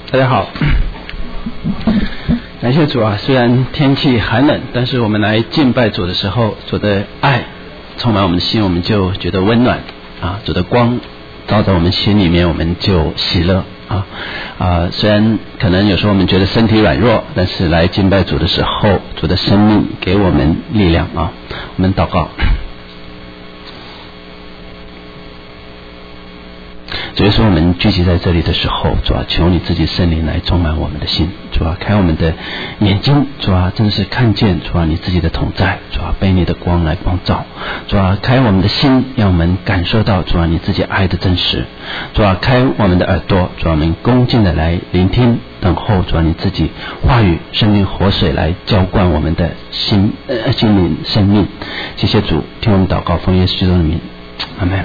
大家好，感谢主啊！虽然天气寒冷，但是我们来敬拜主的时候，主的爱充满我们的心，我们就觉得温暖啊！主的光照在我们心里面，我们就喜乐虽然可能有时候我们觉得身体软弱，但是来敬拜主的时候，主的生命给我们力量啊！我们祷告。主耶稣，我们聚集在这里的时候，主啊，求你自己圣灵来充满我们的心，主啊，开我们的眼睛，主啊，真是看见主啊你自己的同在，主啊，被你的光来光照，主啊，开我们的心，让我们感受到主啊你自己爱的真实，主啊，开我们的耳朵，主啊，我们恭敬的来聆听，等候主啊你自己话语生命活水来浇灌我们的心灵生命。谢谢主，听我们祷告，奉耶稣基督的名，阿们。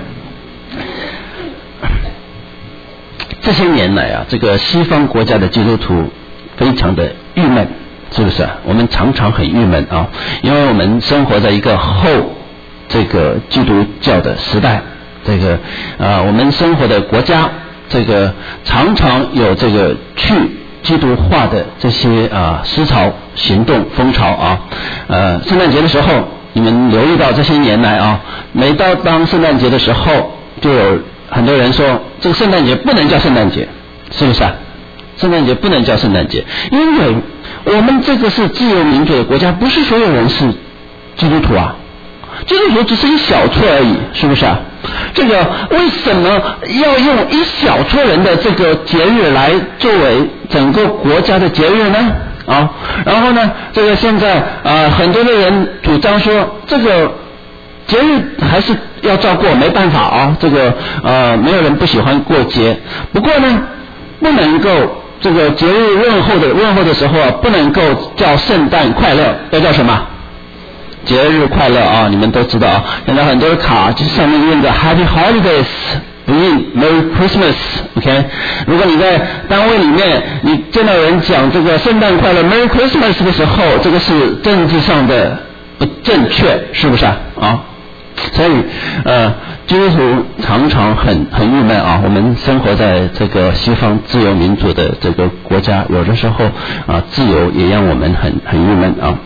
这些年来啊，这个西方国家的基督徒非常的郁闷，是不是啊？我们常常很郁闷啊，因为我们生活在一个后这个基督教的时代，我们生活的国家这个常常有这个去基督化的这些思潮行动风潮啊。圣诞节的时候，你们留意到这些年来啊，每到当圣诞节的时候，就有很多人说这个圣诞节不能叫圣诞节，是不是啊？圣诞节不能叫圣诞节，因为我们这个是自由民主的国家，不是所有人是基督徒啊，基督徒只是一小撮而已，是不是啊？这个为什么要用一小撮人的这个节日来作为整个国家的节日呢？然后呢，这个现在很多的人主张说这个节日还是要照过，没办法啊，这个没有人不喜欢过节。不过呢，不能够这个节日问候的时候啊，不能够叫圣诞快乐，要叫什么？节日快乐啊！你们都知道啊，现在很多的卡就是上面印着 Happy Holidays， 不印 Merry Christmas。OK， 如果你在单位里面你见到人讲这个圣诞快乐 Merry Christmas 的时候，这个是政治上的不正确，是不是啊？所以基督徒常常很郁闷啊。我们生活在这个西方自由民主的这个国家，有的时候自由也让我们很郁闷啊。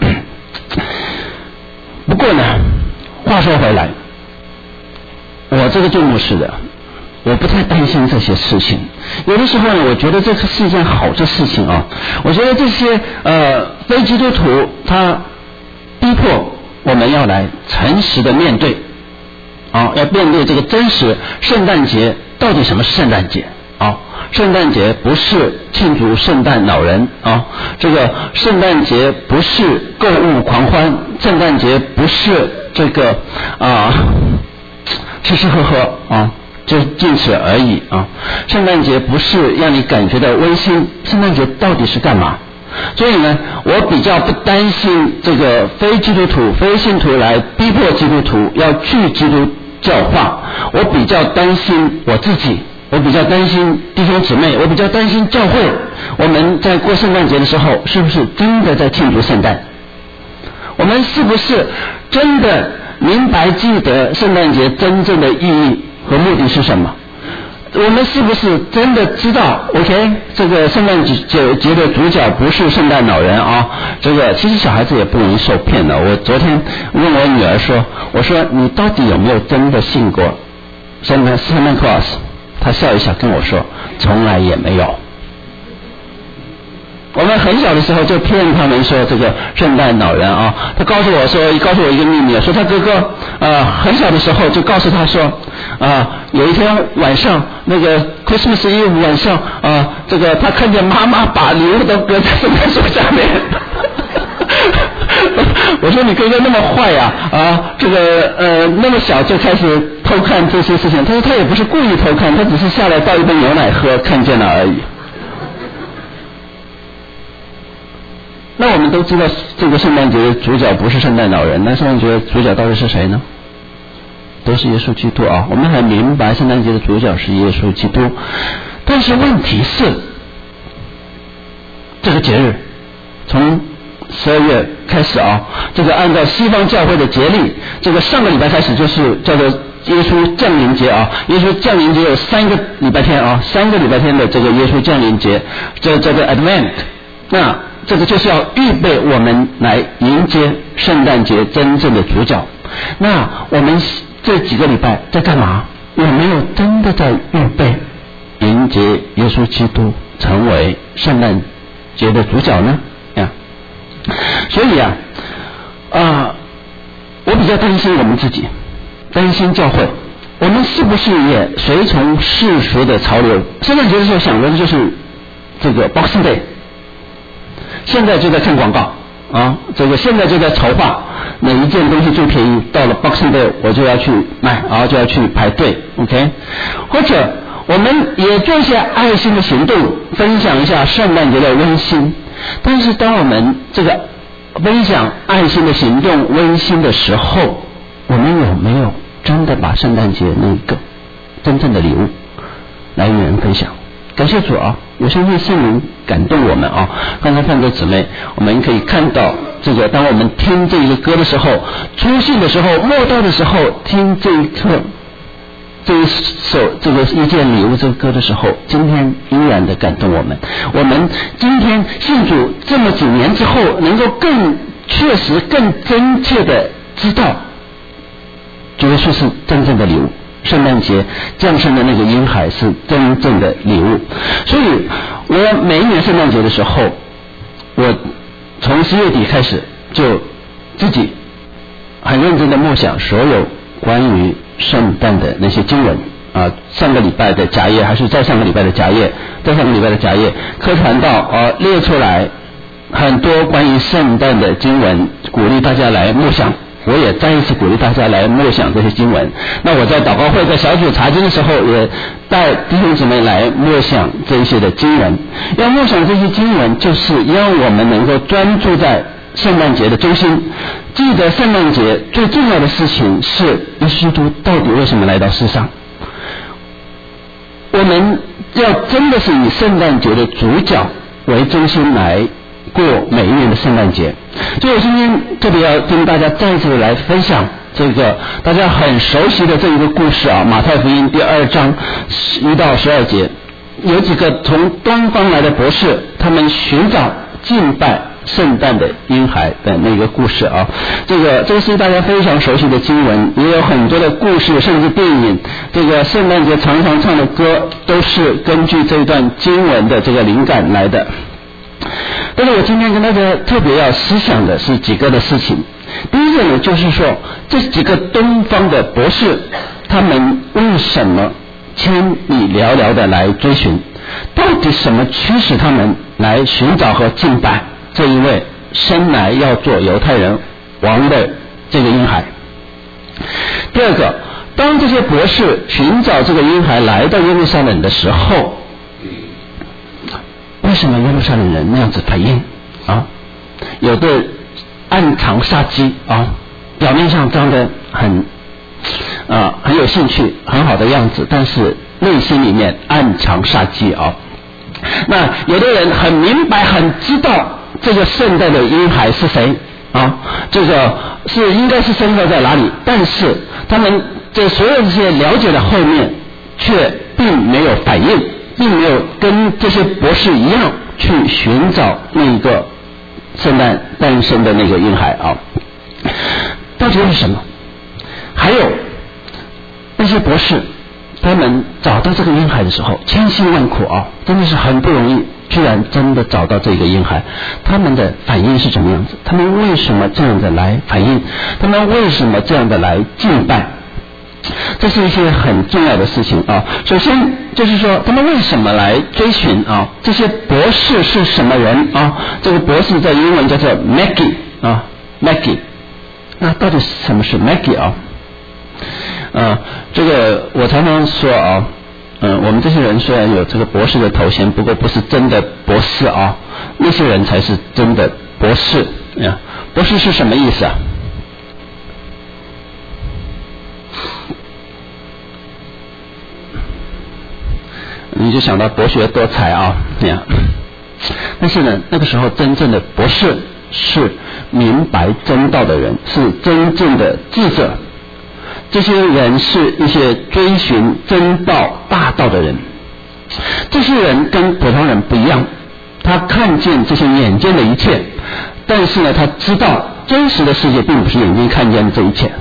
不过呢，话说回来，我这个做牧师的，我不太担心这些事情。有的时候呢，我觉得这是一件好的事情啊。我觉得这些非基督徒他逼迫我们要来诚实的面对要面对这个真实。圣诞节到底什么是圣诞节圣诞节不是庆祝圣诞老人这个圣诞节不是购物狂欢，圣诞节不是这个吃吃喝喝就仅此而已圣诞节不是让你感觉到温馨，圣诞节到底是干嘛？所以呢，我比较不担心这个非基督徒非信徒来逼迫基督徒要去基督教化，我比较担心我自己，我比较担心弟兄姊妹，我比较担心教会。我们在过圣诞节的时候，是不是真的在庆祝圣诞？我们是不是真的明白记得圣诞节真正的意义和目的是什么？我们是不是真的知道 OK 这个圣诞节的主角不是圣诞老人这个其实小孩子也不容易受骗的。我昨天问我女儿说，我说你到底有没有真的信过圣诞 Claus？ 她笑一笑跟我说从来也没有。我们很小的时候就骗他们说这个圣诞老人他告诉我一个秘密，说他哥哥很小的时候就告诉他说有一天晚上那个 Christmas Eve 晚上这个他看见妈妈把礼物都搁在圣诞树下面我说你哥哥那么坏这个那么小就开始偷看这些事情。他说他也不是故意偷看，他只是下来倒一杯牛奶喝看见了而已。那我们都知道这个圣诞节的主角不是圣诞老人，那圣诞节的主角到底是谁呢？都是耶稣基督我们很明白圣诞节的主角是耶稣基督。但是问题是这个节日从12月开始这个按照西方教会的节历，这个上个礼拜开始就是叫做耶稣降临节啊，耶稣降临节有3个礼拜天啊，3个礼拜天的这个耶稣降临节，这个 Advent， 那这个就是要预备我们来迎接圣诞节真正的主角。那我们这几个礼拜在干嘛？有没有真的在预备迎接耶稣基督成为圣诞节的主角呢？所以我比较担心我们自己，担心教会，我们是不是也随从世俗的潮流？圣诞节的时候想的就是这个 Boxing Day， 现在就在看广告啊，这个现在就在筹划哪一件东西最便宜，到了 Boxing Day 我就要去买，然后就要去排队 ，OK？ 或者我们也做一些爱心的行动，分享一下圣诞节的温馨。但是当我们这个分享爱心的行动温馨的时候，我们有没有真的把圣诞节那个真正的礼物来与人分享？感谢主啊！我相信圣灵感动我们啊！刚才范哥姊妹，我们可以看到这个，当我们听这个歌的时候，初信的时候，末道的时候，听这一刻这一首这个一件礼物这个歌的时候，今天依然的感动我们。我们今天信主这么几年之后，能够更确实、更真切的知道，主耶稣是真正的礼物。圣诞节降生的那个婴孩是真正的礼物。所以我每一年圣诞节的时候，我从10月底开始就自己很认真的默想所有关于圣诞的那些经文啊，上个礼拜的家业还是再上个礼拜的家业，课传道列出来很多关于圣诞的经文，鼓励大家来默想。我也再一次鼓励大家来默想这些经文。那我在祷告会在小组查经的时候，也带弟兄姊妹来默想这一些的经文。要默想这些经文，就是让我们能够专注在圣诞节的中心，记得圣诞节最重要的事情是耶稣基督到底为什么来到世上。我们要真的是以圣诞节的主角为中心来过每一年的圣诞节。所以我今天特别要跟大家再一次来分享这个大家很熟悉的这一个故事啊，马太福音第2章1到12节，有几个从东方来的博士，他们寻找敬拜圣诞的婴孩的那个故事啊，这个是大家非常熟悉的经文，也有很多的故事，甚至电影。这个圣诞节常常唱的歌都是根据这段经文的这个灵感来的。但是我今天跟大家特别要思想的是几个的事情。第一个呢，就是说这几个东方的博士，他们为什么千里迢迢的来追寻？到底什么驱使他们来寻找和敬拜这一位生来要做犹太人王的这个婴孩？第二个，当这些博士寻找这个婴孩来到耶路撒冷的时候，为什么耶路撒冷人那样子反应啊？有的暗藏杀机啊，表面上装得很有兴趣，很好的样子，但是内心里面暗藏杀机啊。那有的人很明白，很知道这个圣诞的婴孩是谁啊，这个是应该是生活在哪里，但是他们这所有这些了解的后面，却并没有反应，并没有跟这些博士一样去寻找那个圣诞诞生的那个婴孩啊。到底是什么？还有那些博士，他们找到这个婴孩的时候，千辛万苦啊，真的是很不容易，居然真的找到这个婴孩，他们的反应是什么样子？他们为什么这样的来反应？他们为什么这样的来敬拜？这是一些很重要的事情啊。首先就是说，他们为什么来追寻啊？这些博士是什么人啊？这个博士在英文叫做 Maggie 啊 ，Maggie。那到底什么是 Maggie 啊？这个我常常说啊，我们这些人虽然有这个博士的头衔，不过不是真的博士啊，那些人才是真的博士啊。博士是什么意思啊？你就想到博学多才啊，但是呢，那个时候真正的博士是明白真道的人，是真正的智者。 这些人是一些追寻真道大道的人。这些人跟普通人不一样，他看见这些眼见的一切，但是呢，他知道真实的世界并不是眼睛看见的这一切。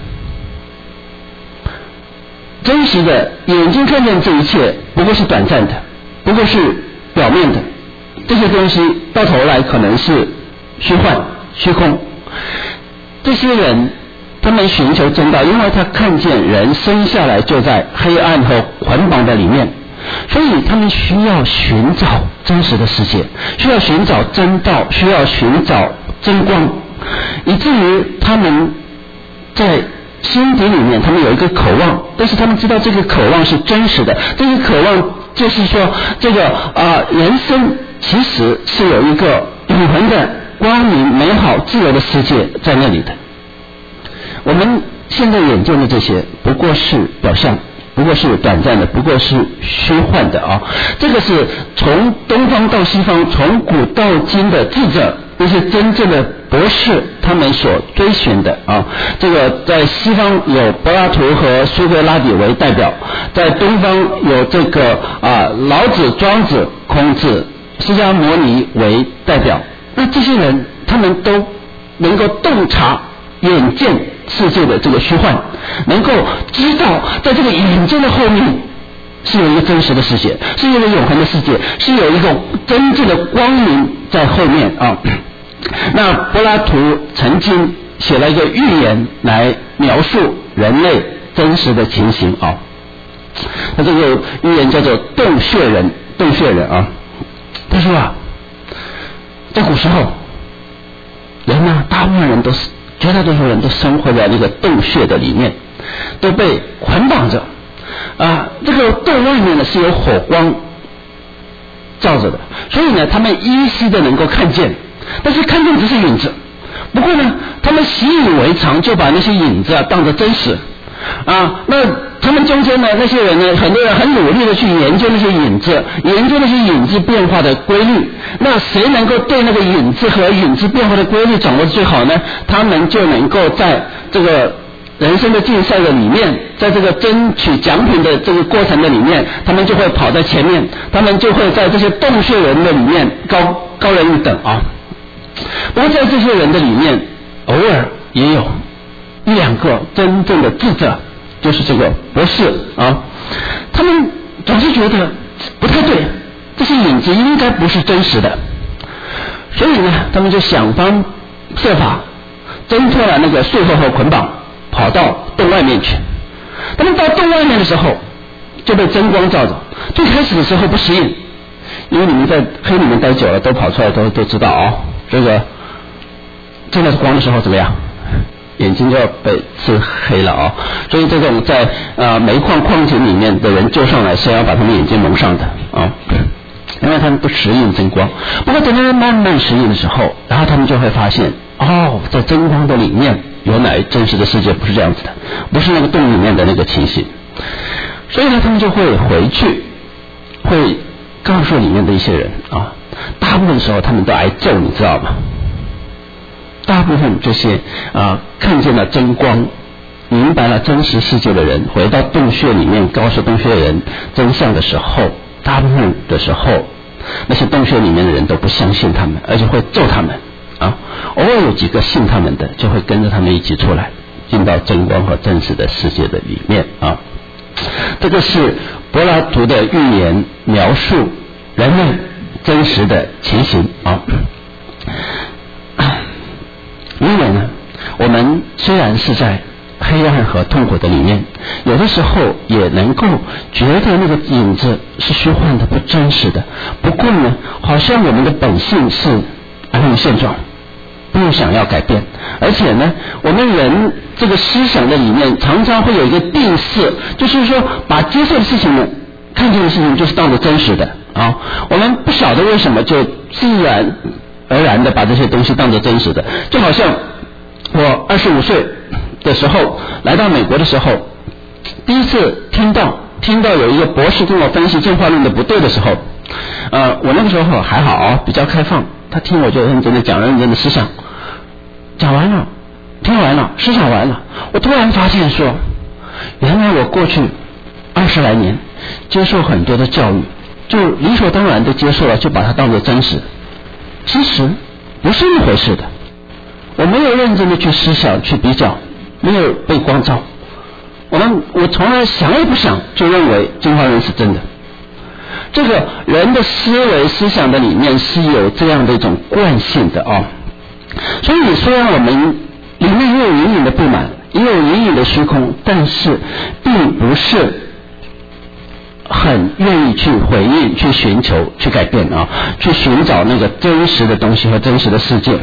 真实的眼睛看见这一切不过是短暂的，不过是表面的，这些东西到头来可能是虚幻虚空。这些人他们寻求真道，因为他看见人生下来就在黑暗和捆绑的里面，所以他们需要寻找真实的世界，需要寻找真道，需要寻找真光，以至于他们在心底里面他们有一个渴望，但是他们知道这个渴望是真实的，这个渴望就是说这个人生其实是有一个永恒的光明美好自由的世界在那里的。我们现在眼见的这些不过是表象，不过是短暂的，不过是虚幻的啊！这个是从东方到西方，从古到今的智者，那些真正的博士，他们所追寻的啊。这个在西方有柏拉图和苏格拉底为代表，在东方有这个老子、庄子、孔子、释迦牟尼为代表。那这些人，他们都能够洞察眼见世界的这个虚幻，能够知道在这个眼见的后面是有一个真实的世界，是有一个永恒的世界，是有一个真正的光明在后面啊。那柏拉图曾经写了一个寓言来描述人类真实的情形啊。他这个寓言叫做洞穴人啊。他说在古时候人呢，大部分人都是绝大多数人都生活在那个洞穴的里面，都被捆绑着这个洞外面呢是有火光照着的，所以呢他们依稀的能够看见，但是看见只是影子。不过呢他们习以为常，就把那些影子当作真实那他们中间呢那些人呢，很多人很努力的去研究那些影子，研究那些影子变化的规律。那谁能够对那个影子和影子变化的规律掌握的最好呢？他们就能够在这个人生的竞赛的里面，在这个争取奖品的这个过程的里面，他们就会跑在前面，他们就会在这些洞穴人的里面高人一等啊。不过在这些人的里面，偶尔也有一两个真正的智者，就是这个博士他们总是觉得不太对，这些影子应该不是真实的，所以呢他们就想方设法挣脱了那个束缚和捆绑，跑到洞外面去。他们到洞外面的时候就被真光照着，最开始的时候不适应，因为你们在黑里面待久了，都跑出来都知道这个见到光的时候怎么样，眼睛就要被刺黑了所以这种在煤矿矿井里面的人救上来是要把他们眼睛蒙上的因为他们不适应真光。不过等他们慢慢适应的时候，然后他们就会发现在真光的里面原来真实的世界不是这样子的，不是那个洞里面的那个情形。所以呢他们就会回去，会告诉里面的一些人大部分时候他们都挨揍，你知道吗？大部分这些看见了真光，明白了真实世界的人，回到洞穴里面告诉洞穴人真相的时候，大部分的时候那些洞穴里面的人都不相信他们，而且会揍他们偶尔有几个信他们的，就会跟着他们一起出来，进到真光和真实的世界的里面这个是柏拉图的寓言描述人类真实的情形因为呢我们虽然是在黑暗和痛苦的里面，有的时候也能够觉得那个影子是虚幻的，不真实的。不过呢好像我们的本性是安于现状，不想要改变，而且呢我们人这个思想的里面常常会有一个定式，就是说把接受的事情呢，看见的事情就是当作真实的我们不晓得为什么就自然而然的把这些东西当作真实的。就好像我25岁的时候来到美国的时候，第一次听到有一个博士跟我分析进化论的不对的时候我那个时候还好比较开放，他听我就认真的讲，认真的思想讲完了，听完了，思想完了，我突然发现说原来我过去20来年接受很多的教育，就理所当然的接受了，就把它当作真实。其实不是那回事的，我没有认真的去思想去比较，没有被光照，我从来想也不想就认为进化论是真的。这个人的思维思想的里面是有这样的一种惯性的啊，所以虽然我们里面也有隐隐的不满，也有隐隐的虚空，但是并不是很愿意去回应、去寻求、去改变啊，去寻找那个真实的东西和真实的世界，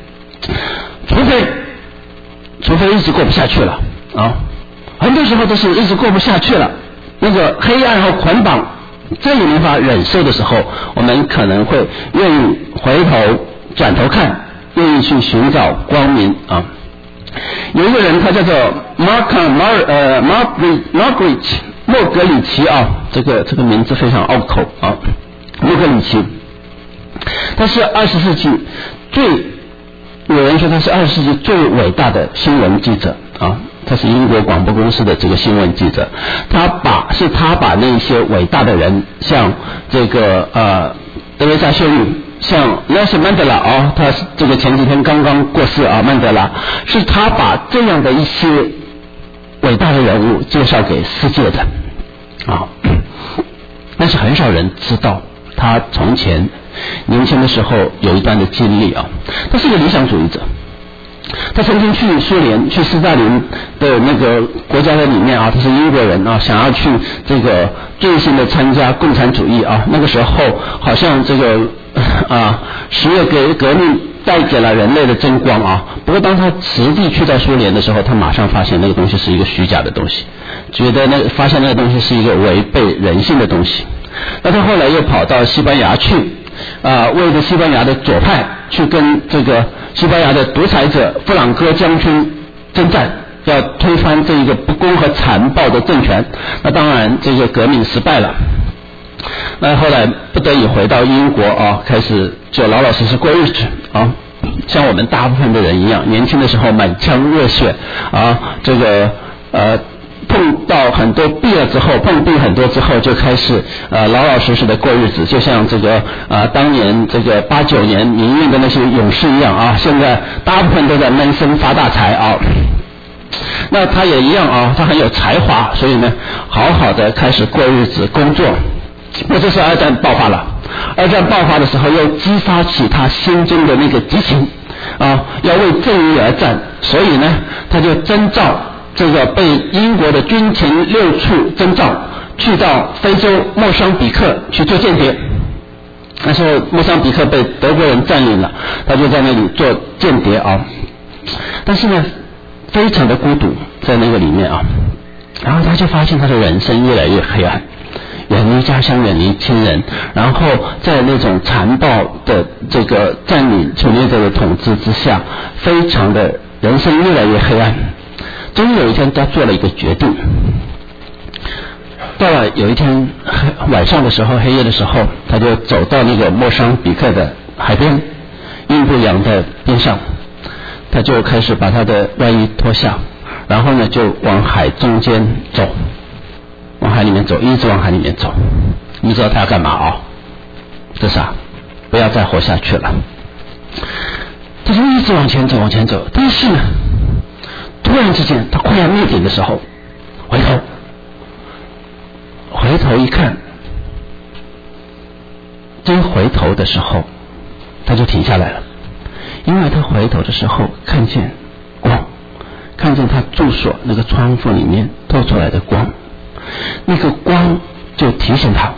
除非日子过不下去了啊，很多时候都是日子过不下去了，那个黑暗和捆绑再也没法忍受的时候，我们可能会愿意回头转头看，愿意去寻找光明啊。有一个人他叫做Margaret 莫格里奇啊，这个名字非常拗口啊，莫格里奇，他是20世纪有人说他是20世纪最伟大的新闻记者啊，他是英国广播公司的这个新闻记者，他把那些伟大的人，像这个德蕾莎修女，像Nelson Mandela啊，他这个前几天刚刚过世啊，曼德拉，是他把这样的一些伟大的人物介绍给世界的啊，但是很少人知道他从前年轻的时候有一段的经历啊。他是个理想主义者，他曾经去苏联，去斯大林的那个国家的里面啊，他是英国人啊，想要去这个最新的参加共产主义啊。那个时候好像这个10月革命带给了人类的真光啊。不过当他实地去到苏联的时候，他马上发现那个东西是一个虚假的东西，觉得发现那个东西是一个违背人性的东西。那他后来又跑到西班牙去为着西班牙的左派去跟这个西班牙的独裁者弗朗哥将军征战，要推翻这一个不公和残暴的政权。那当然这个革命失败了，那后来不得已回到英国啊，开始就老老实实过日子啊，像我们大部分的人一样，年轻的时候满腔热血啊，这个碰到很多壁了之后，碰壁很多之后，就开始老老实实的过日子，就像这个当年这个89年民运的那些勇士一样啊，现在大部分都在闷声发大财啊。那他也一样啊，他很有才华，所以呢，好好的开始过日子工作。那这是二战爆发了，二战爆发的时候又激发起他心中的那个激情啊，要为正义而战，所以呢，他就征召这个被英国的军情6处征召，去到非洲莫桑比克去做间谍。那时候莫桑比克被德国人占领了，他就在那里做间谍啊。但是呢，非常的孤独在那个里面啊，然后他就发现他的人生越来越黑暗，远离家乡，远离亲人，然后在那种残暴的这个占领侵略者的统治之下，非常的人生越来越黑暗。终于有一天他做了一个决定，到了有一天晚上的时候，黑夜的时候，他就走到那个莫桑比克的海边，印度洋的边上，他就开始把他的外衣脱下，然后呢就往海中间走，往海里面走，一直往海里面走。你知道他要干嘛啊？这啥？不要再活下去了。他就一直往前走，往前走。但是呢，突然之间他快要灭顶的时候，回头一看，真回头的时候他就停下来了，因为他回头的时候看见光，看见他住所那个窗户里面透出来的光，那个光就提醒他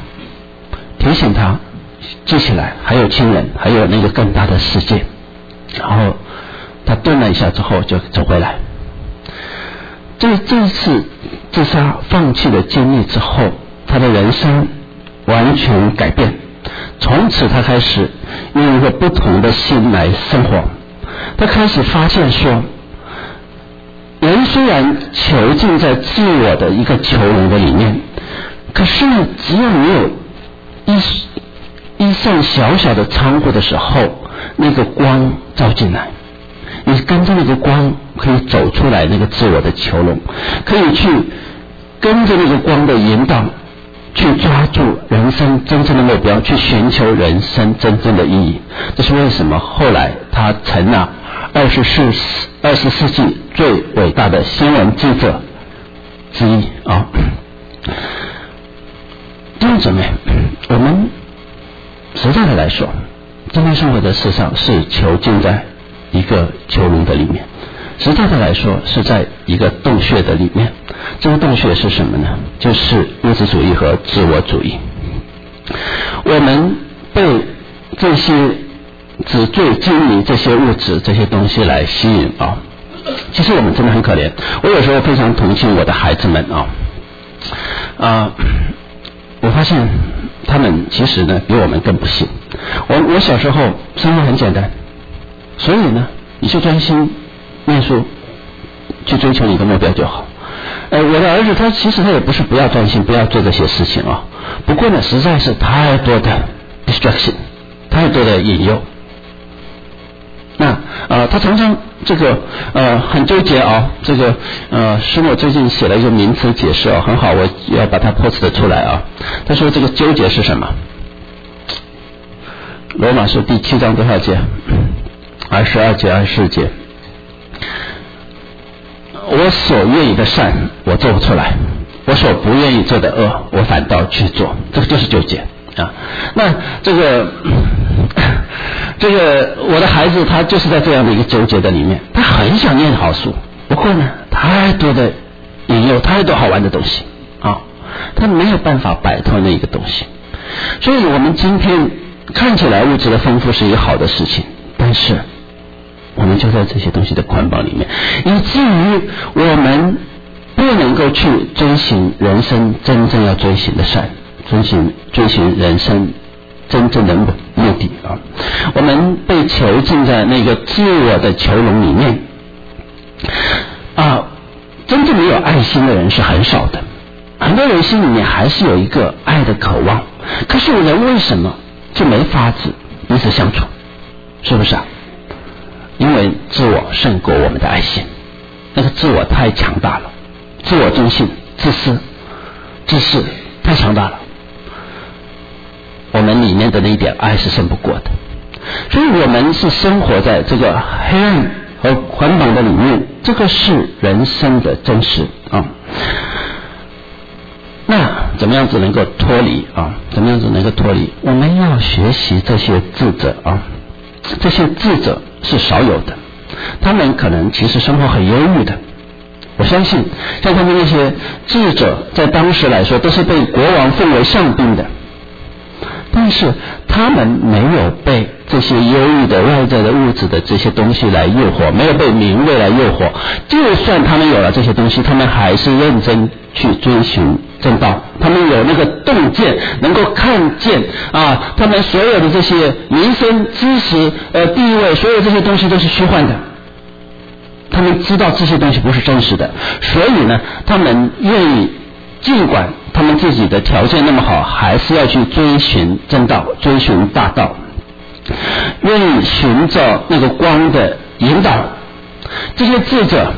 记起来还有亲人，还有那个更大的世界。然后他顿了一下之后就走回来。这一次自杀放弃的经历之后，他的人生完全改变，从此他开始用一个不同的心来生活。他开始发现说，人虽然囚禁在自我的一个囚笼的里面，可是呢，只要你有一扇小小的窗户的时候，那个光照进来，你跟着那个光可以走出来那个自我的囚笼，可以去跟着那个光的引导，去抓住人生真正的目标，去寻求人生真正的意义。这是为什么后来他成了20世纪最伟大的新闻记者之一啊。弟兄姊妹，我们实在的来说，今天生活在世上是囚禁在一个囚笼的里面，实在的来说是在一个洞穴的里面。这个洞穴是什么呢？就是物质主义和自我主义。我们被这些纸醉金迷、这些物质、这些东西来吸引啊。其实我们真的很可怜，我有时候非常同情我的孩子们啊。我发现他们其实呢比我们更不幸。我小时候生活很简单，所以呢你就专心念书，去追求你的目标就好。我的儿子他其实他也不是不要专心，不要做这些事情啊。不过呢实在是太多的 distraction， 太多的引诱。那他常常这个很纠结啊。这个师母最近写了一个名词解释很好，我要把它 post 出来啊。他说这个纠结是什么？罗马书第7章多少节？22节、24节。我所愿意的善我做不出来，我所不愿意做的恶我反倒去做，这个就是纠结啊。那这个我的孩子他就是在这样的一个纠结的里面，他很想念好书，不过呢太多的引诱，太多好玩的东西啊，他没有办法摆脱那一个东西。所以我们今天看起来物质的丰富是一个好的事情，但是我们就在这些东西的捆绑里面，以至于我们不能够去追寻人生真正要追寻的善，追寻人生真正的目的啊。我们被囚禁在那个自我的囚笼里面啊。真正没有爱心的人是很少的，很多人心里面还是有一个爱的渴望，可是人为什么就没法子彼此相处？是不是啊？因为自我胜过我们的爱心，那个自我太强大了，自我中心、自私、自私太强大了，我们里面的那一点爱是胜不过的。所以我们是生活在这个黑暗和捆绑的里面，这个是人生的真实啊。那怎么样子能够脱离啊？怎么样子能够脱离？我们要学习这些智者啊，这些智者是少有的，他们可能其实生活很忧郁的。我相信像他们那些智者在当时来说都是被国王奉为上宾的，但是他们没有被这些忧郁的外在的物质的这些东西来诱惑，没有被名位来诱惑。就算他们有了这些东西，他们还是认真去追寻正道，他们有那个洞见，能够看见啊，他们所有的这些名声、知识、地位，所有这些东西都是虚幻的。他们知道这些东西不是真实的，所以呢，他们愿意，尽管他们自己的条件那么好，还是要去追寻正道，追寻大道，愿意寻找那个光的引导。这些智者，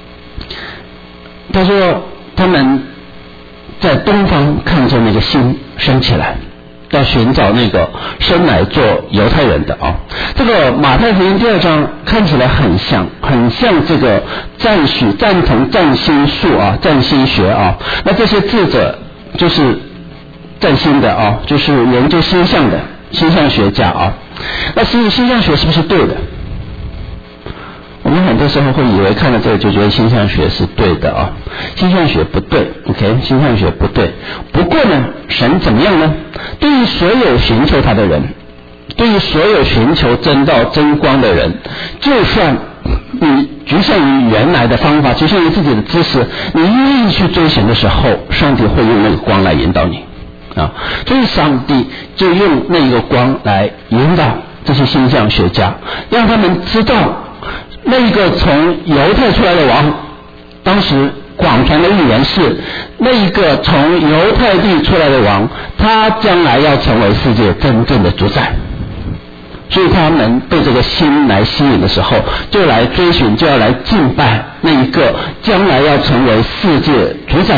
他说他们在东方看着那个星升起来，要寻找那个生来做犹太人的啊。这个马太福音第2章看起来很像这个赞同占星术啊，占星学啊。那这些智者就是占星的啊，就是研究星象的星象学家啊。那星象学是不是对的？我们很多时候会以为看了这个就觉得星象学是对的啊，星象学不对 ，OK， 星象学不对。不过呢，神怎么样呢？对于所有寻求他的人，对于所有寻求真道真光的人，就算你局限于原来的方法，局限于自己的知识，你愿意去追寻的时候，上帝会用那个光来引导你啊。所以上帝就用那个光来引导这些星象学家，让他们知道那一个从犹太出来的王，当时广传的预言是那一个从犹太地出来的王，他将来要成为世界真正的主宰。所以他们被这个心来吸引的时候，就来追寻，就要来敬拜那一个将来要成为世界主宰的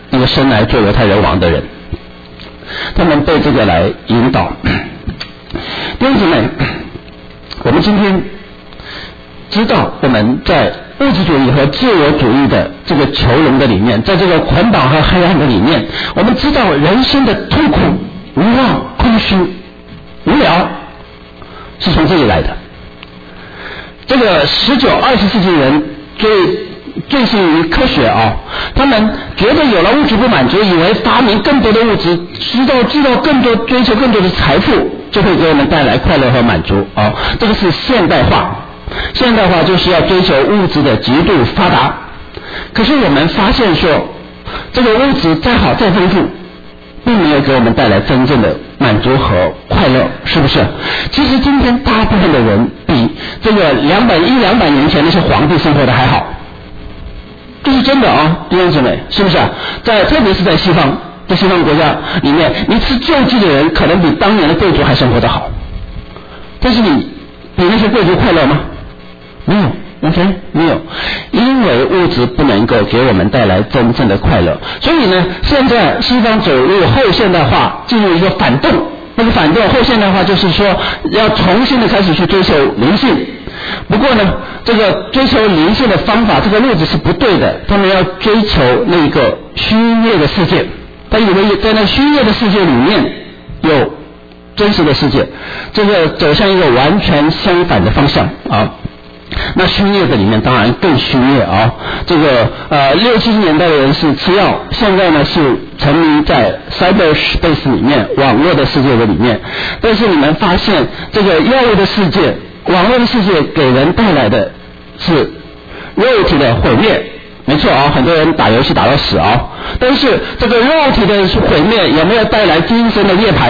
那个生来做犹太人王的人，他们被这个来引导。弟兄姊妹，我们今天知道我们在物质主义和自我主义的这个囚笼的里面，在这个捆绑和黑暗的里面，我们知道人生的痛苦、无望、空虚、无聊是从这里来的。这个19、20世纪人醉心于科学他们觉得有了物质不满足，以为发明更多的物质，知道更多，追求更多的财富，就会给我们带来快乐和满足这个是现代化。现代化就是要追求物质的极度发达。可是我们发现说，这个物质再好再丰富，并没有给我们带来真正的满足和快乐，是不是？其实今天大部分的人比这个100-200年前那些皇帝生活的还好，这是真的弟兄姊妹，是不是？特别是在西方国家里面，你吃救济的人可能比当年的贵族还生活得好。但是你比那些贵族快乐吗？没有，OK， 没有，因为物质不能够给我们带来真正的快乐。所以呢，现在西方走入后现代化，进入一个反动。那个反动后现代化就是说，要重新的开始去追求灵性。不过呢，这个追求灵性的方法，这个路子是不对的。他们要追求那个虚拟的世界，他以为在那虚拟的世界里面有真实的世界，这个走向一个完全相反的方向那虚拟的里面当然更虚拟这个60-70年代的人是吃药，现在呢是沉迷在 cyberspace 里面，网络的世界的里面。但是你们发现这个药物的世界、网络的世界给人带来的是肉体的毁灭，没错很多人打游戏打到死但是这个肉体的毁灭有没有带来精神的涅槃？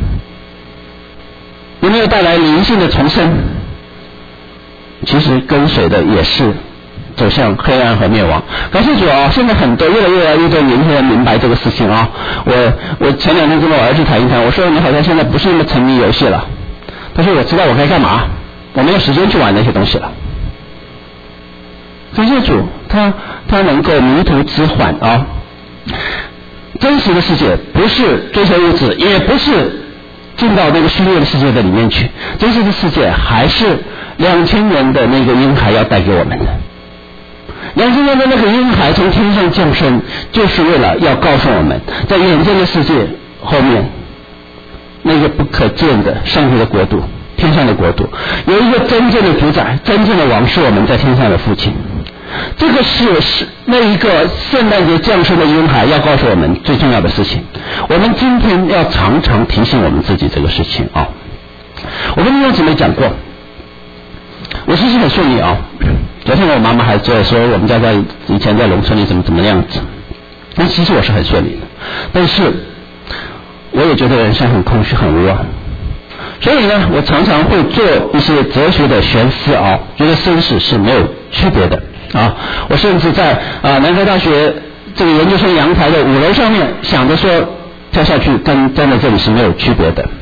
有没有带来灵性的重生？其实跟随的也是走向黑暗和灭亡。感谢主现在越来越多年轻人明白这个事情我前2天跟我儿子谈一谈，我说你好像现在不是那么沉迷游戏了。他说我知道我该干嘛，我没有时间去玩那些东西了。感谢主，他能够迷途知返真实的世界不是追求物质，也不是进到那个虚拟的世界的里面去，真实的世界还是2000年的那个婴孩要带给我们的。2000年的那个婴孩从天上降生，就是为了要告诉我们，在眼见的世界后面，那个不可见的上帝的国度，天上的国度，有一个真正的主宰，真正的王，是我们在天上的父亲。这个是那一个圣诞节降生的婴孩要告诉我们最重要的事情。我们今天要常常提醒我们自己这个事情我跟弟兄姊妹讲过，我其实很顺利昨天我妈妈还在说我们家在以前在农村里怎么样子，但其实我是很顺利的。但是我也觉得人生很空虚很无望，所以呢我常常会做一些哲学的玄思觉得生死是没有区别的我甚至在南开大学这个研究生阳台的5楼上面想着说跳下去跟站在这里是没有区别的。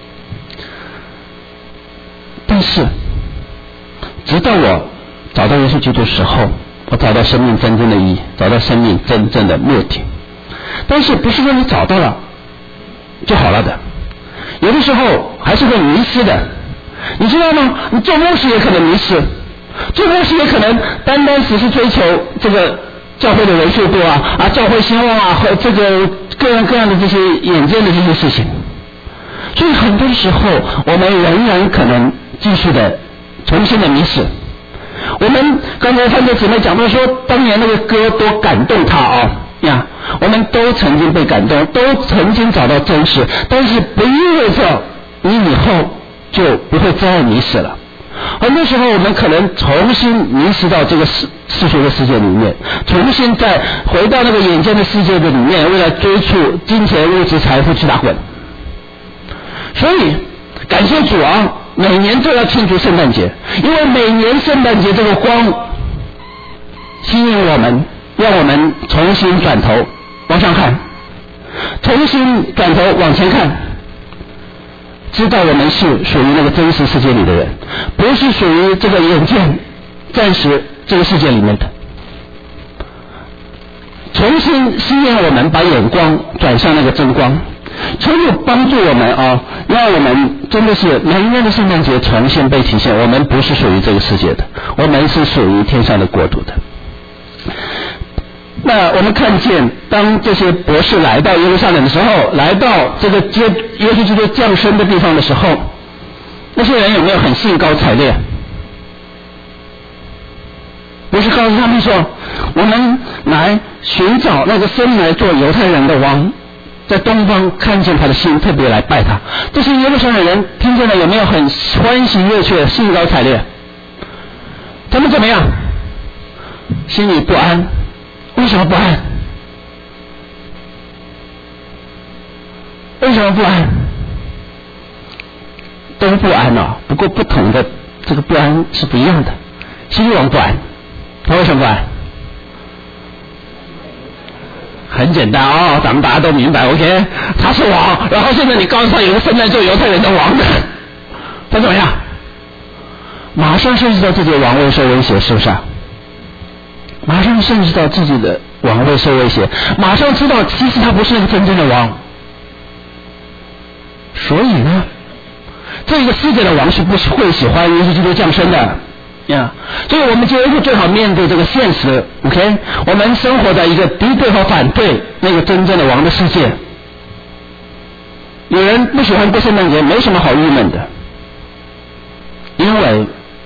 但是直到我找到耶稣基督时候，我找到生命真正的意义，找到生命真正的目的。但是不是说你找到了就好了的，有的时候还是会迷失的，你知道吗？你做牧师也可能迷失，做牧师也可能单只是追求这个教会的人数多教会兴旺和这个各样各样的这些眼见的这些事情。所以很多时候我们仍然可能继续的重新的迷失。我们刚才三个姊妹讲到说，当年那个歌多感动他我们都曾经被感动，都曾经找到真实，但是不意味着你以后就不会再迷失了。很多时候我们可能重新迷失到这个世俗的世界里面，重新再回到那个眼见的世界的里面，为了追逐金钱物质财富去打滚。所以感谢主每年都要庆祝圣诞节，因为每年圣诞节这个光吸引我们，让我们重新转头往上看，重新转头往前看，知道我们是属于那个真实世界里的人，不是属于这个眼见暂时这个世界里面的。 重新吸引我们把眼光转向那个真光，求主帮助我们让我们真的是每一年的圣诞节重新被提醒，我们不是属于这个世界的，我们是属于天上的国度的。那我们看见当这些博士来到耶路撒冷的时候，来到这个接耶稣基督降生的地方的时候，那些人有没有很兴高采烈？不是告诉他们说，我们来寻找那个生来做犹太人的王，在东方看见他的心，特别来拜他。这些耶路撒冷人听见了有没有很欢喜悦雀、兴高采烈？他们怎么样？心里不安。为什么不安？为什么不安？都不安不过不同的这个不安是不一样的。希律王不安，他为什么不安？很简单咱们大家都明白 ，OK？ 他是王，然后现在你告诉他有个生来做犹太人的王的，他怎么样？马上认识到自己的王位受威胁，是不是马上认识到自己的王位受威胁，马上知道其实他不是那个真正的王。所以呢，这个世界的王是不会喜欢耶稣基督降生的所以我们基督徒最好面对这个现实 ，OK？ 我们生活在一个敌对和反对那个真正的王的世界。有人不喜欢过圣诞节，没什么好郁闷的，因为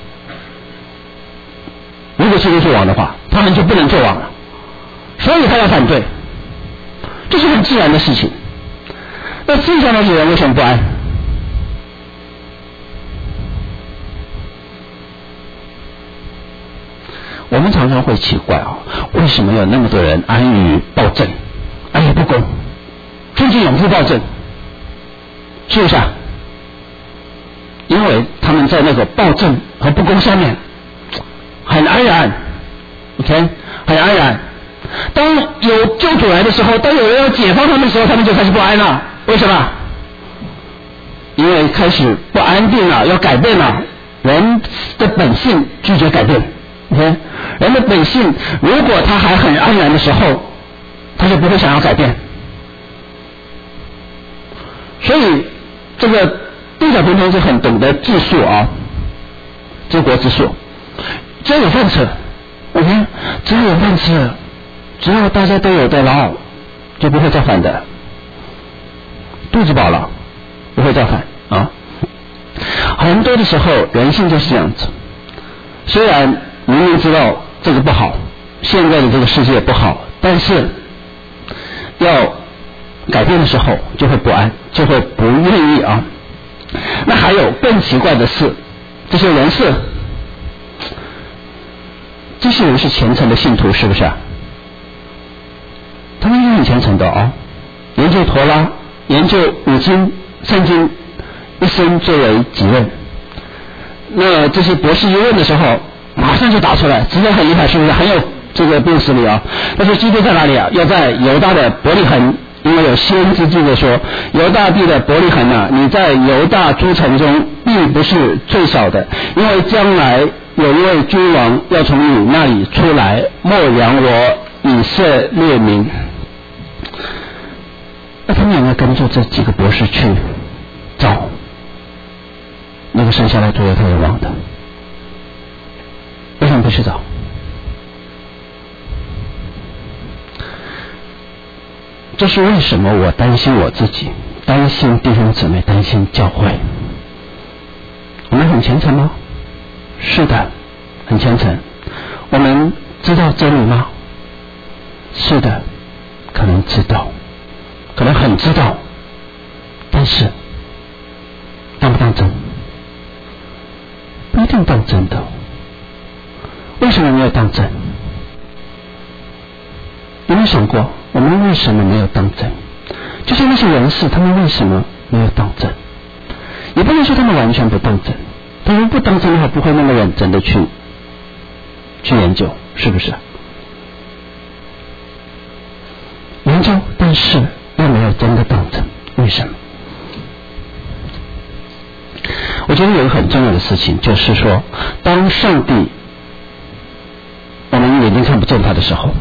如果基督是王的话，他们就不能做王了，所以他要反对，这是很自然的事情。那剩下那些人为什么不安？我们常常会奇怪为什么有那么多人安于暴政、安于不公，甚至拥护暴政？是不是因为他们在那个暴政和不公下面很安然 ，OK， 很安然。当有救主来的时候，当有人要解放他们的时候，他们就开始不安了。为什么？因为开始不安定了，要改变了。人的本性拒绝改变 ，OK， 人的本性如果他还很安然的时候，他就不会想要改变。所以这个地小平通是很懂得治术治国之术。只要有饭吃 ，OK， 只要有饭吃，只要大家都有得捞，就不会造反的。肚子饱了，不会造反很多的时候，人性就是这样子。虽然明明知道这个不好，现在的这个世界不好，但是要改变的时候就会不安，就会不愿意那还有更奇怪的是，这些人是虔诚的信徒，是不是他们也很虔诚的研究陀拉，研究五经圣经，一生作为己任。那这些博士一问的时候，马上就答出来，直接很厉害，是不是很有这个辨识力他说基督在哪里要在犹大的伯利恒，因为有先知记着说，犹大地的伯利恒你在犹大诸城中并不是最少的，因为将来有一位君王要从你那里出来，牧养我以色列民。那他们有没有跟着这几个博士去找那个生下来做犹太人王的？为什么不去找？这是为什么我担心我自己，担心弟兄姊妹，担心教会。我们很虔诚吗？是的，很虔诚。我们知道真理吗？是的，可能知道，可能很知道，但是当不当真？不一定当真的。为什么没有当真？有没有想过我们为什么没有当真？就是那些人士，他们为什么没有当真？也不能说他们完全不当真，他们不当真的话，不会那么认真的去研究，是不是？研究，但是又没有真的当真，为什么？我觉得有一个很重要的事情，就是说，当上帝我们眼睛看不见他的时候，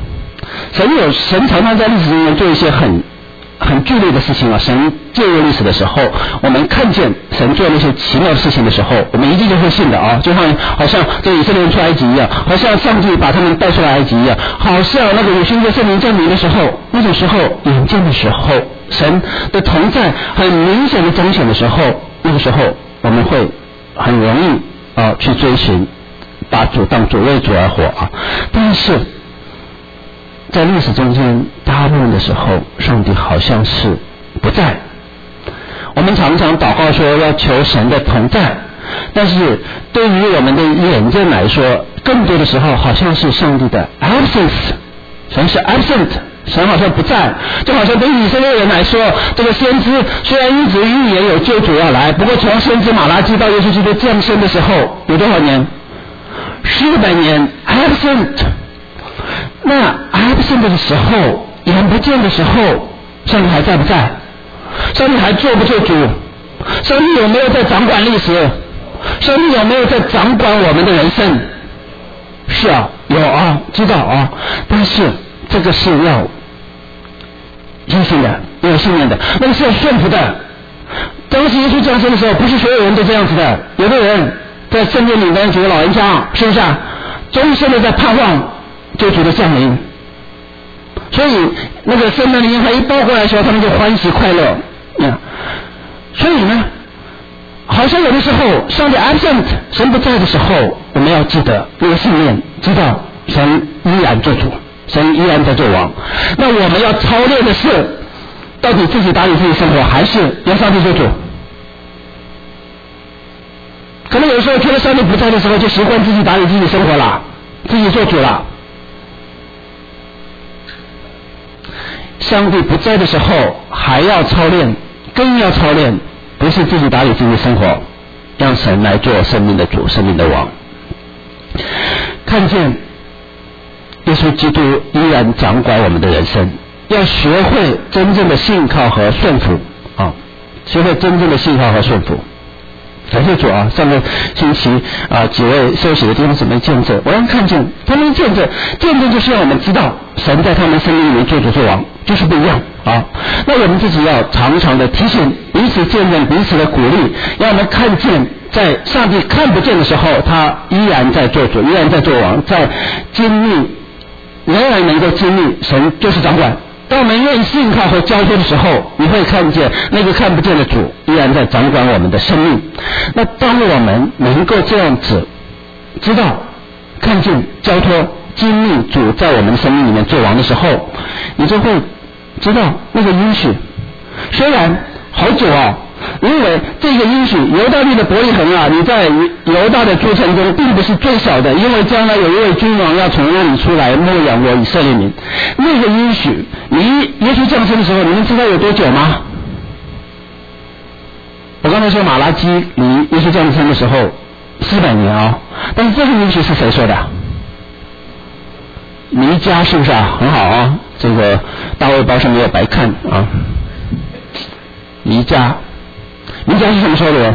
神常常在历史中间做一些很剧烈的事情啊！神介入历史的时候，我们看见神做那些奇妙的事情的时候，我们一定就会信的啊！就像好像这以色列人出埃及一样，好像上帝把他们带出来埃及一样，好像那个有新约圣灵证明的时候，那种时候眼见的时候，神的同在很明显的彰显的时候，那个时候我们会很容易去追寻，把主当主为主而活啊！但是在历史中间大部分的时候，上帝好像是不在。我们常常祷告说要求神的同在，但是对于我们的眼见来说，更多的时候好像是上帝的 absence， 神是 absent， 神好像不在。就好像对以色列人来说，这个先知虽然一直预言有救主要来，不过从先知马拉基到耶稣基督降生的时候有多少年？400年 absent。那 absent 的时候，眼不见的时候，上帝还在不在？上帝还做不做主？上帝有没有在掌管历史？上帝有没有在掌管我们的人生？是啊，有啊，知道啊，但是这个是要相信的，要信念的，那个是要顺服的。当时耶稣降生的时候，不是所有人都这样子的，有的人在圣殿里面举个老人家，是不是啊？终身的在盼望救主的降临，所以那个圣诞的烟花一包过来的时候，他们就欢喜快乐。所以呢，好像有的时候上帝 absent， 神不在的时候，我们要记得那个信念，知道神依然做主，神依然在做王。那我们要操练的是，到底自己打理自己生活，还是让上帝做主？可能有的时候觉得上帝不在的时候，就习惯自己打理自己生活了，自己做主了。上帝不在的时候，还要操练，更要操练，不是自己打理自己的生活，让神来做生命的主，生命的王。看见耶稣基督依然掌管我们的人生，要学会真正的信靠和顺服啊！学会真正的信靠和顺服。感谢主啊！上个星期几位受洗的弟兄姊妹见证，我让看见他们见证就是让我们知道神在他们生命里面做主做王，就是不一样啊！那我们自己要常常的提醒彼此见证，彼此的鼓励，让我们看见在上帝看不见的时候，他依然在做主，依然在做王，在经历仍然能够经历神就是掌管。当我们愿意信靠和交托的时候，你会看见那个看不见的主依然在掌管我们的生命。那当我们能够这样子知道、看见、交托、经历主在我们生命里面做王的时候，你就会知道那个应许虽然好久啊，因为这个应许犹大地的伯利恒啊，你在犹大的诸城中并不是最小的，因为将来有一位君王要从那里出来牧养我以色列民。那个应许离耶稣降生的时候，你们知道有多久吗？我刚才说马拉基离耶稣降生的时候400年啊，但是这个应许是谁说的？弥迦，是不是啊？很好啊，这个大卫包上没有白看啊。弥迦是什么时候的人？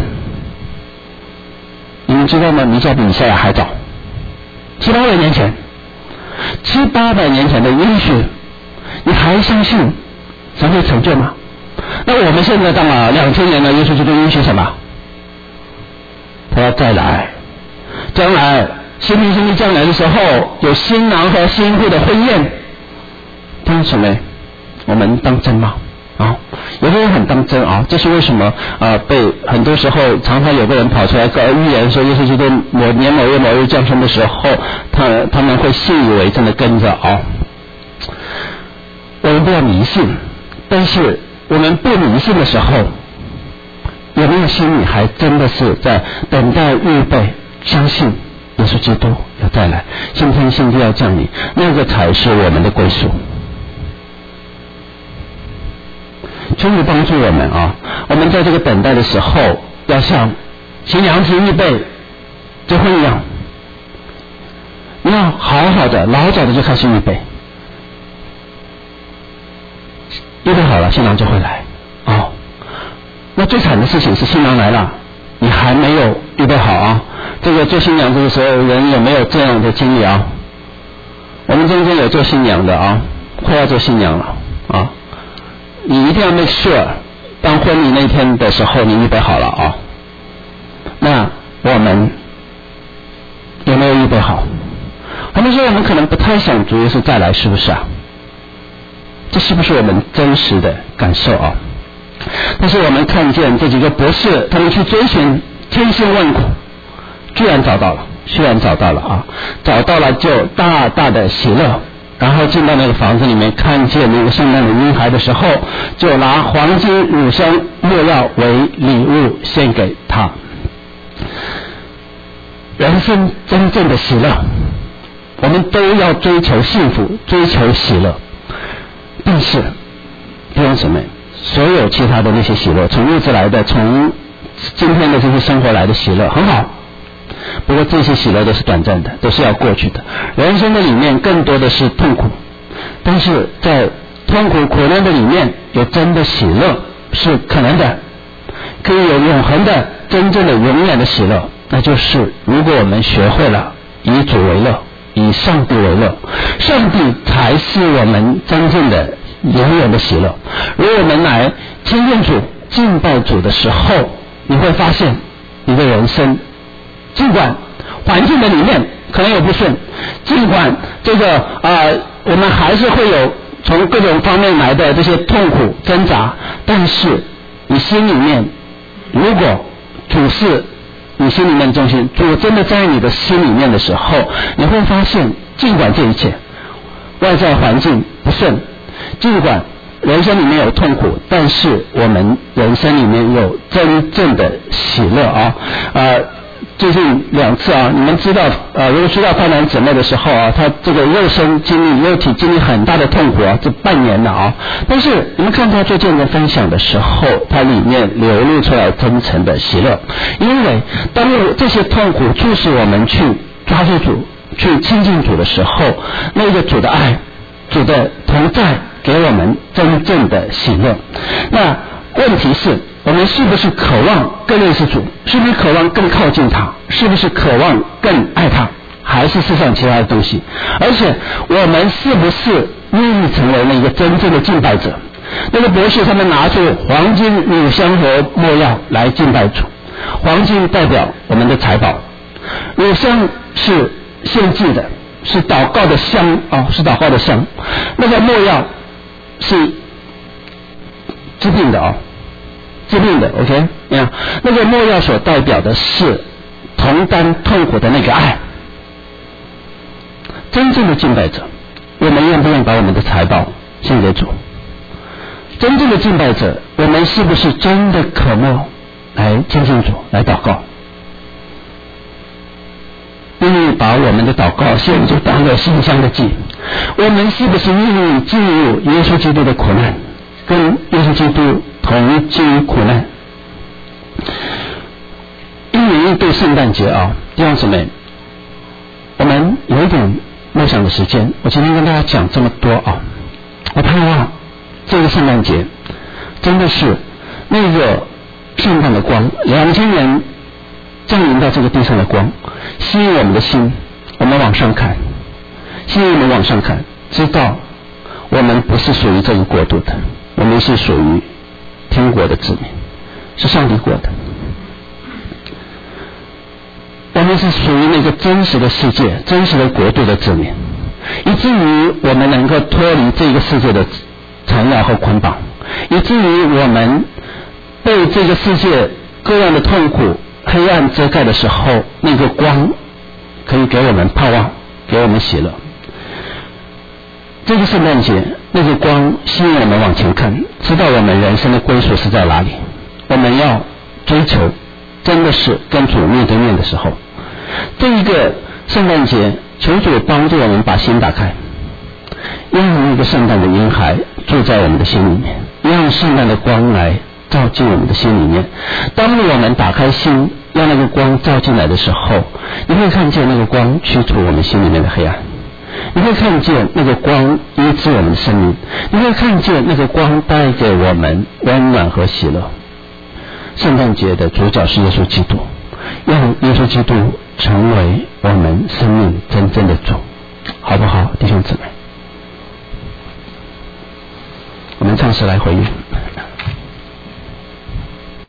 你们知道吗？弥迦比以赛亚还早，700-800年前，700-800年前的应许，你还相信神会成就吗？那我们现在到了2000年了，耶稣基督应许什么？他要再来，将来新天新地将来的时候，有新郎和新妇的婚宴，当什么？我们当真吗？有的人很当真啊，这是为什么被很多时候常常有个人跑出来预言说耶稣基督某年某月某日降生的时候，他们会信以为真的跟着啊。我们不要迷信，但是我们不迷信的时候，有没有心里还真的是在等待预备，相信耶稣基督要再来，新天新地要降临，那个才是我们的归属。求主帮助我们啊！我们在这个等待的时候，要像新娘子预备结婚一样，你要好好的、老早的就开始预备，预备好了，新郎就会来哦。那最惨的事情是新郎来了，你还没有预备好啊！这个做新娘子的时候，人有没有这样的经历啊？ 我们中间有做新娘的啊，快要做新娘了啊，你一定要 make sure 当婚礼那天的时候你预备好了啊。那我们有没有预备好？很多时候我们可能不太想主耶稣再来，是不是啊？这是不是我们真实的感受啊？但是我们看见这几个博士，他们去追寻千辛万苦，居然找到了啊，找到了就大大的喜乐。然后进到那个房子里面，看见那个圣诞的婴孩的时候，就拿黄金、乳香、没药为礼物献给他。人生真正的喜乐，我们都要追求幸福，追求喜乐。但是弟兄姊妹，所有其他的那些喜乐，从物质来的，从今天的这些生活来的喜乐很好，不过这些喜乐都是短暂的，都是要过去的。人生的里面更多的是痛苦，但是在痛苦苦难的里面有真的喜乐是可能的，可以有永恒的真正的永远的喜乐。那就是如果我们学会了以主为乐，以上帝为乐，上帝才是我们真正的永远的喜乐。如果我们来亲近主、敬拜主的时候，你会发现你的人生尽管环境的里面可能有不顺，尽管这个我们还是会有从各种方面来的这些痛苦挣扎，但是你心里面，如果主是你心里面中心，主真的在你的心里面的时候，你会发现尽管这一切外在环境不顺，尽管人生里面有痛苦，但是我们人生里面有真正的喜乐啊。最近2次啊，你们知道如果知道太南姊妹的时候啊，她这个肉身经历、肉体经历很大的痛苦啊，这半年了啊。但是你们看她做见证分享的时候，她里面流露出来真诚的喜乐，因为当这些痛苦促使我们去抓住主、去亲近主的时候，那个主的爱、主的同在给我们真正的喜乐。那问题是，我们是不是渴望更认识主？是不是渴望更靠近他？是不是渴望更爱他？还是世上其他的东西？而且我们是不是愿意成为那个真正的敬拜者？那个博士他们拿出黄金、乳香和没药来敬拜主。黄金代表我们的财宝，乳香是献祭的，是祷告的香啊，是祷告的香。那个没药是治病的啊。治病的 ，OK， 那个没药所代表的是同担痛苦的那个爱。真正的敬拜者，我们愿不愿意把我们的财宝献给主？真正的敬拜者，我们是不是真的渴慕来亲近主，来祷告？愿意把我们的祷告献主当了馨香的祭？我们是不是愿意进入耶稣基督的苦难，跟耶稣基督同经苦难？1年1度圣诞节啊，弟兄姊妹，我们有一点梦想的时间，我今天跟大家讲这么多啊，我盼望这个圣诞节真的是那个圣诞的光，2000年降临到这个地上的光，吸引我们的心，我们往上看，吸引我们往上看，知道我们不是属于这个国度的，我们是属于天国的子民，是上帝国的，我们是属于那个真实的世界、真实的国度的子民，以至于我们能够脱离这个世界的缠绕和捆绑，以至于我们被这个世界各样的痛苦、黑暗遮盖的时候，那个光可以给我们盼望，给我们喜乐。这个圣诞节，那个光吸引我们往前看，知道我们人生的归属是在哪里。我们要追求，真的是跟主面对面的时候。这一个圣诞节，求主帮助我们把心打开，让那个圣诞的婴孩住在我们的心里面，让圣诞的光来照进我们的心里面。当我们打开心，让那个光照进来的时候，你会看见那个光驱除我们心里面的黑暗，你会看见那个光医治我们的生命，你会看见那个光带给我们温暖和喜乐。圣诞节的主角是耶稣基督，让耶稣基督成为我们生命真正的主。 好不好，弟兄姊妹？我们唱诗来回应。